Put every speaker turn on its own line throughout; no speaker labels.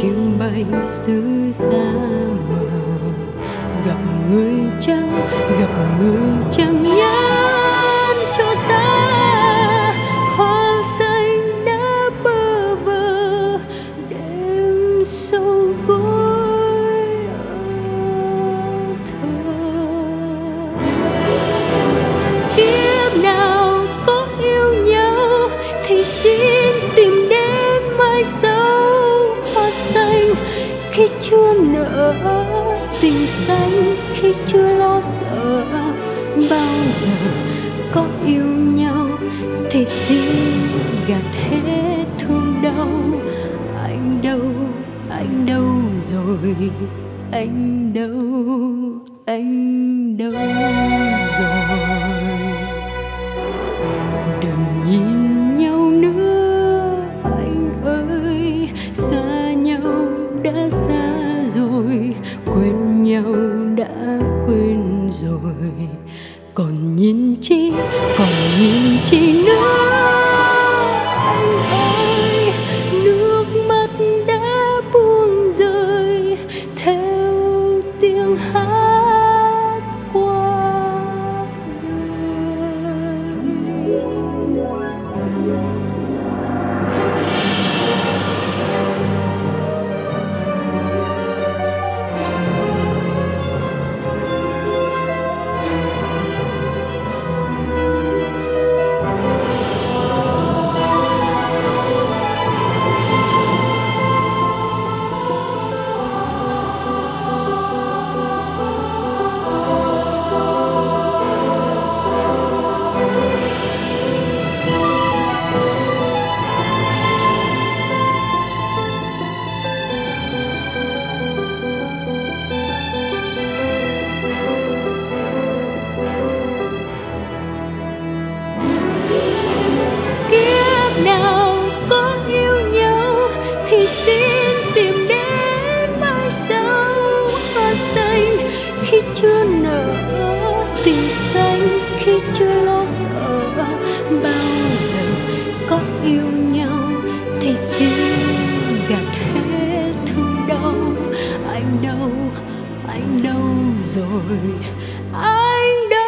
chim bay xứ xa mờ, gặp người chẳng nhắn cho ta. Hoa xanh đã bơ vơ đêm sâu gối thơ. Kiếp nào có yêu nhau thì xin tìm đến mai sau. Hoa xanh khi chưa nở, tình xanh khi chưa lo sợ. Bao giờ có yêu nhau thì xin gạt hết thương đau. Anh đâu rồi, anh đâu rồi. Đừng nhìn nhau nữa anh ơi, xa nhau đã xa rồi, quên nhau đã quên rồi. Còn nhìn chi nữa anh ơi, nước mắt đã buông rơi theo tiếng hát qua đời. Nào có yêu nhau thì xin tìm đến mai sau. Hoa xanh khi chưa nở, tình xanh khi chưa lo sợ. Bao giờ có yêu nhau thì xin gạt hết thương đau. Anh đâu rồi, anh đâu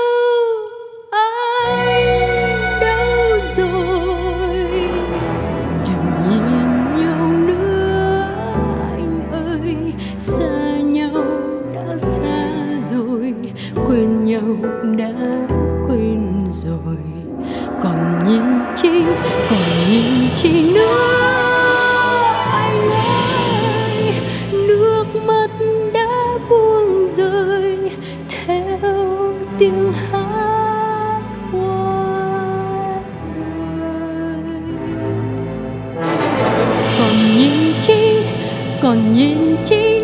rồi. Đừng nhìn nhau nữa anh ơi, xa nhau đã xa rồi, quên nhau đã quên rồi. Còn nhìn chi nữa anh ơi, nước mắt đã buông rơi theo tiếng hát qua đời. Còn nhìn chi